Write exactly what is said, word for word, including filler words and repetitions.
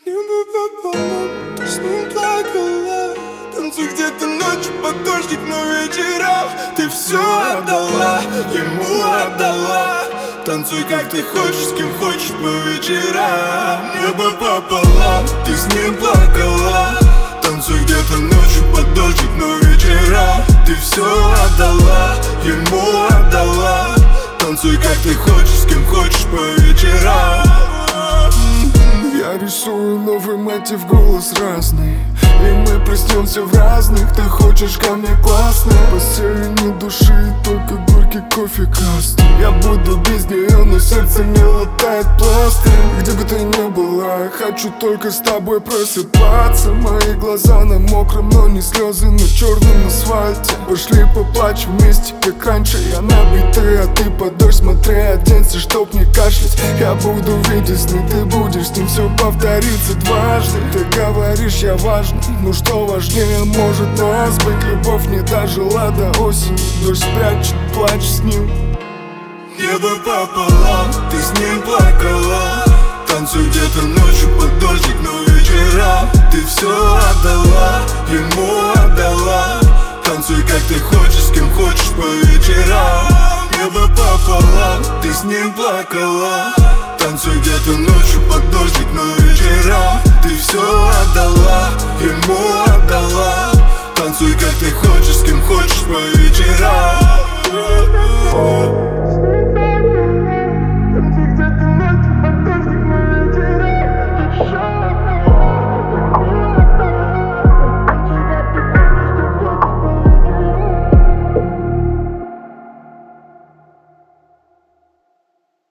Небо пополам, ты с ним плакала. Танцуй где-то ночью под дождик, но вечером ты все отдала, ему отдала. Танцуй как ты хочешь, с кем хочешь по вечерам. Небо пополам, ты с ним плакала. Танцуй где-то ночью под дождик, но вечером ты все отдала, ему отдала. Танцуй как ты хочешь, с кем хочешь по вечерам. Я рисую новый мотив, голос разный, и мы проснемся в разных. Ты хочешь ко мне классно, постели ни души, только горький кофе красный. Я буду без нее, но сердце не латает пластырь. Где бы ты ни была, я хочу только с тобой просыпаться. Мои глаза на мокром, но не слезы на черном асфальте. Пошли поплачем вместе, как раньше. Я набитый, а ты под дождь смотри, оденься, чтоб не кашлять. Я буду видеть сны, ты будешь с ним, все повторится дважды. Ты говоришь, я важный, ну что важнее может нас быть? Любовь не дожила до осени, дождь спрячет плач с ним. Небо пополам, ты с ним плакала. Танцуй где-то ночью под дождик, но вечером ты все отдала, ему отдала. Танцуй как ты хочешь, с кем хочешь по вечерам. Небо пополам, ты с ним плакала. Танцуй где-то ночью под дождик, но вечером ты все отдала, ему отдала. Танцуй как ты хочешь, с кем хочешь по вечерам. Танцуй где-то